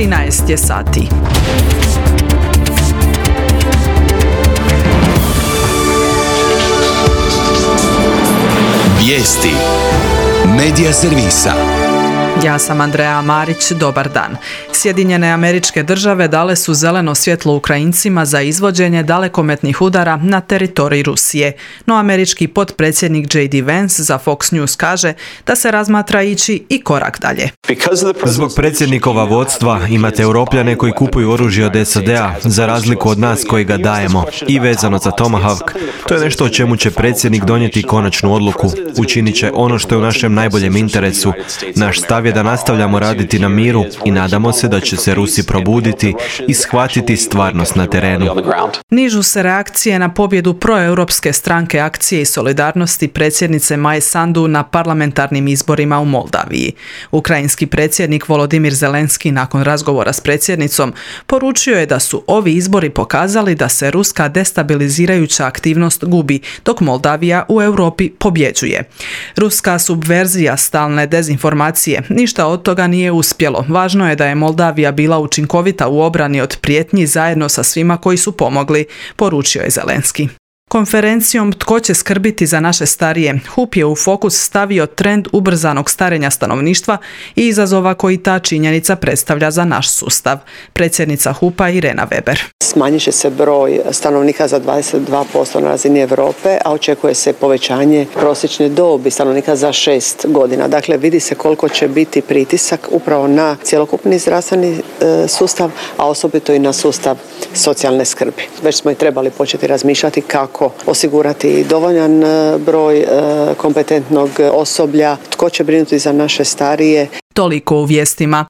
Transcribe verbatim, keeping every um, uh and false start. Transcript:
trinaest je sati. Vijesti Medija servisa. Ja sam Andreja Marić, dobar dan. Sjedinjene Američke Države dale su zeleno svjetlo Ukrajincima za izvođenje dalekometnih udara na teritorij Rusije. No američki potpredsjednik J D Vance za Fox News kaže da se razmatra ići i korak dalje. Zbog predsjednikova vodstva imate Europljane koji kupuju oružje od S A D-a za razliku od nas koji ga dajemo. I vezano za Tomahawk, to je nešto o čemu će predsjednik donijeti konačnu odluku. Učinit će ono što je u našem najboljem interesu. Naš stav je da nastavljamo raditi na miru i nadamo se da će se Rusi probuditi i shvatiti stvarnost na terenu. Nižu se reakcije na pobjedu proeuropske stranke Akcije i solidarnosti predsjednice Maje Sandu na parlamentarnim izborima u Moldaviji. Ukrajinski predsjednik Volodimir Zelenski nakon razgovora s predsjednicom poručio je da su ovi izbori pokazali da se ruska destabilizirajuća aktivnost gubi, dok Moldavija u Europi pobjeđuje. Ruska subverzija, stalne dezinformacije, ništa od toga nije uspjelo. Važno je da je Moldavija bila učinkovita u obrani od prijetnji zajedno sa svima koji su pomogli, poručio je Zelenski. Konferencijom Tko će skrbiti za naše starije, H U P je u fokus stavio trend ubrzanog starenja stanovništva i izazova koji ta činjenica predstavlja za naš sustav. Predsjednica H U P-a Irena Weber. Smanjit će se broj stanovnika za dvadeset dva posto na razini Europe, a očekuje se povećanje prosječne dobi stanovnika za šest godina. Dakle, vidi se koliko će biti pritisak upravo na cjelokupni zdravstveni e, sustav, a osobito i na sustav socijalne skrbi. Već smo i trebali početi razmišljati kako osigurati dovoljan broj e, kompetentnog osoblja, tko će brinuti za naše starije. Toliko u vijestima.